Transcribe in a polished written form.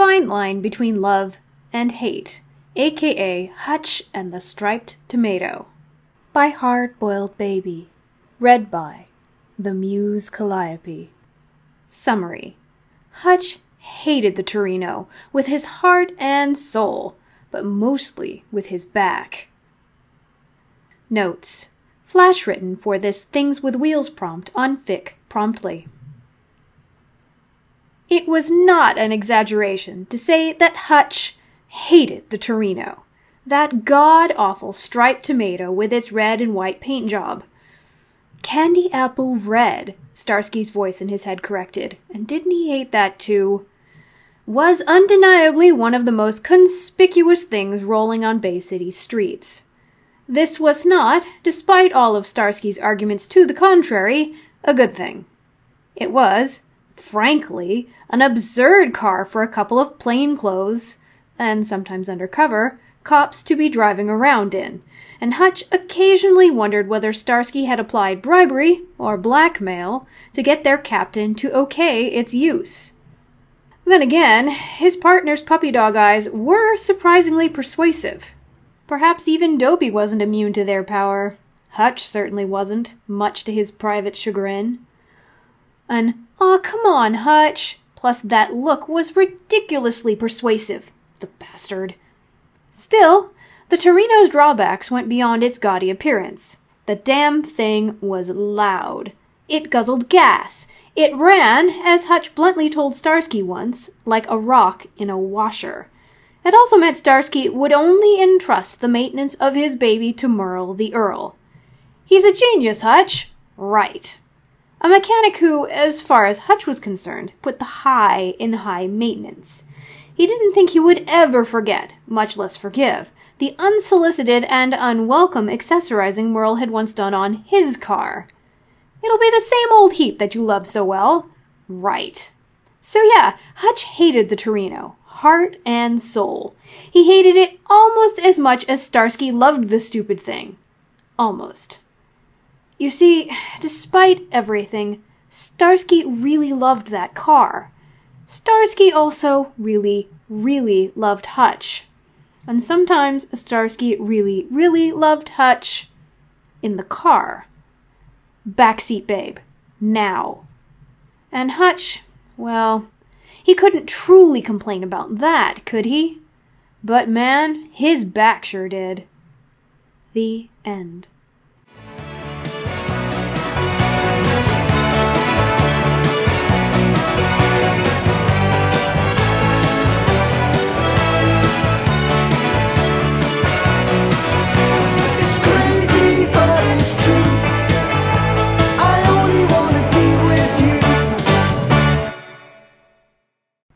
fine line between love and hate, aka Hutch and the Striped Tomato. By Hard-Boiled Baby. Read by The Muse Calliope. Summary. Hutch hated the Torino with his heart and soul, but mostly with his back. Notes. Flash written for this Things with Wheels prompt on Fic promptly. It was not an exaggeration to say that Hutch hated the Torino, that god-awful striped tomato with its red and white paint job. Candy apple red, Starsky's voice in his head corrected, and didn't he hate that too? Was undeniably one of the most conspicuous things rolling on Bay City's streets. This was not, despite all of Starsky's arguments to the contrary, a good thing. It was, frankly, an absurd car for a couple of plainclothes, and sometimes undercover, cops to be driving around in, and Hutch occasionally wondered whether Starsky had applied bribery, or blackmail, to get their captain to okay its use. Then again, his partner's puppy dog eyes were surprisingly persuasive. Perhaps even Dobie wasn't immune to their power. Hutch certainly wasn't, much to his private chagrin. An "aw, come on, Hutch," plus that look was ridiculously persuasive, the bastard. Still, the Torino's drawbacks went beyond its gaudy appearance. The damn thing was loud. It guzzled gas. It ran, as Hutch bluntly told Starsky once, like a rock in a washer. It also meant Starsky would only entrust the maintenance of his baby to Merle the Earl. He's a genius, Hutch. Right. A mechanic who, as far as Hutch was concerned, put the high in high maintenance. He didn't think he would ever forget, much less forgive, the unsolicited and unwelcome accessorizing Merle had once done on his car. It'll be the same old heap that you love so well. Right. So yeah, Hutch hated the Torino, heart and soul. He hated it almost as much as Starsky loved the stupid thing. Almost. You see, despite everything, Starsky really loved that car. Starsky also really, really loved Hutch. And sometimes Starsky really, really loved Hutch in the car. Backseat babe. Now. And Hutch, well, he couldn't truly complain about that, could he? But man, his back sure did. The end.